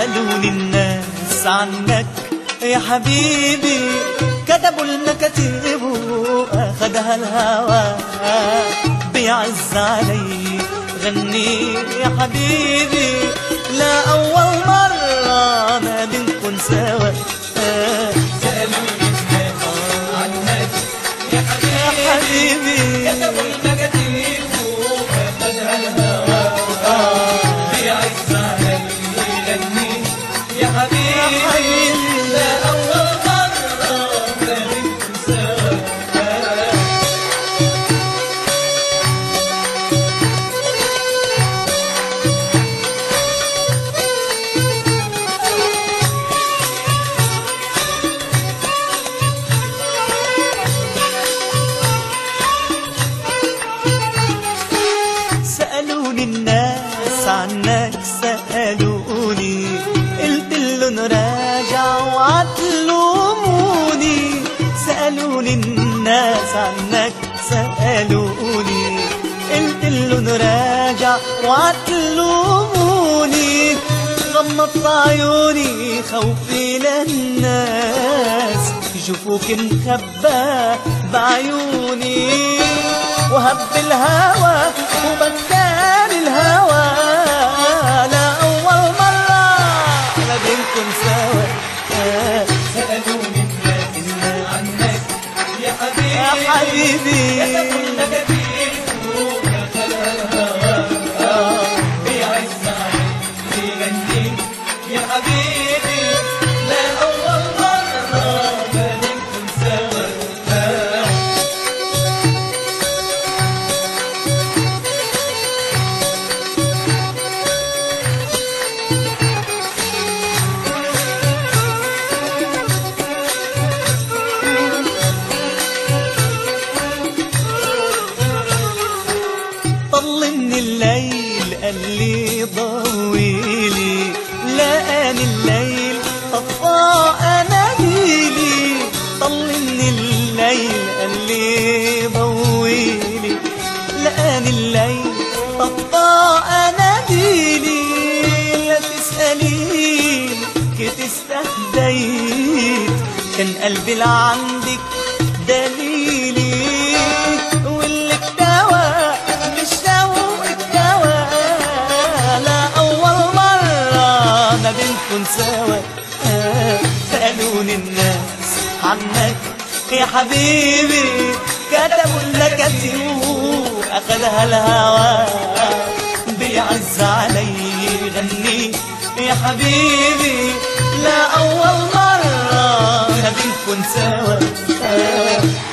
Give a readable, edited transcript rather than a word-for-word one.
سألوني الناس عنك يا حبيبي، كتبوا المكاتب وأخدها الهوى، بيعز علي غني يا حبيبي، لا أول مرة ما بنكون سوا. سألوني الناس عنك يا حبيبي، كتبوا المكاتب وأخدها الهوى، بيعز علي غني يا حبيبي، لا أول مرة ما بنكون سوا. سألوني الناس عنك سألوني، قلت لهم راجع وعتلوموني. سألوني الناس عنك سألوني، قلت لهم راجع وعتلوموني. غمضت عيوني خوفي للناس يشوفوك مخبى بعيوني، وهب الهوى وبكان الهوى، لا أول مرة ما بنكون سوا. سألوني الناس عنك يا حبيبي، كتبوا المكاتب وأخدها الهوى، بيعز علي غني يا حبيبي، لا أول مرة ما نكون سوا. طلني الليل قال لي ضويلي، لقاني الليل طفى اناديلي. طلني الليل قال لي ضويلي، لقاني الليل طفى اناديلي. لا تسأليني كنت استهديت، كان قلبي لعندك دليلي، واللي اكتوى بالشوق اكتوى، لا أول مرة ما بنكون سوا. سألوني الناس عنك يا حبيبي، كتبوا المكاتب وأخدها الهوى، بيعز علي غني يا حبيبي، لا أول مرة ما بنكون سوا.